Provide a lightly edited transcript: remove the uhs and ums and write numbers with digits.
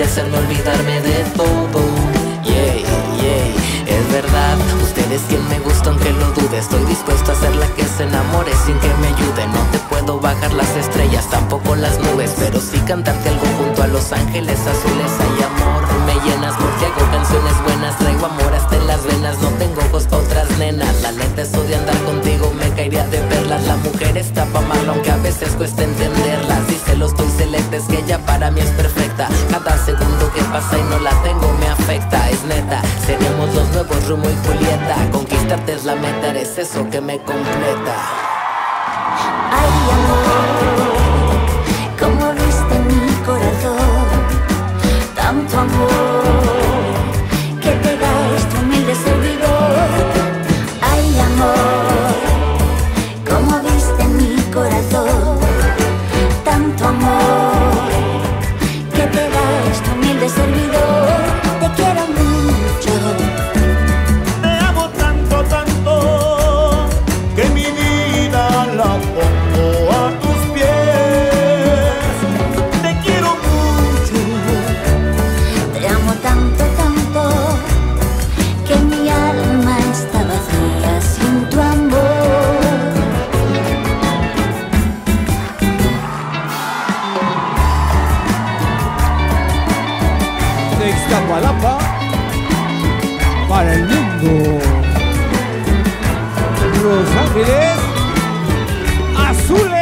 y hacerme olvidarme de todo. Yeah, yeah, es verdad, usted es quien me gusta aunque lo dude. Estoy dispuesto a ser la que se enamore sin que me ayude. No te puedo bajar las estrellas, tampoco las nubes, pero sí cantarte algo junto a los ángeles azules. Hay amor, me llenas porque hago canciones buenas. Traigo amor hasta en las venas, no tengo ojos pa' otras nenas. La neta eso de andar contigo me caería de perlas. La mujer está pa' mal, aunque a veces cuesta entenderlas. Díselo, estoy selecta, es que ella para mí es perfecta. Cada segundo que pasa y no la tengo me afecta. Es neta, seríamos los nuevos Romeo y Julieta. Conquistarte es la meta, eres eso que me completa. Ay, amor, como viste mi corazón, tanto amor que te da este humilde servidor. Ay, amor, como viste mi corazón, tanto amor que te da este humilde servidor. Te quiero mucho. Te amo tanto, tanto, que mi vida la pongo a tus pies. Te quiero mucho. Te amo tanto, tanto, que mi alma está vacía sin tu amor. De Iztapalapa para el mundo. Los Ángeles Azules.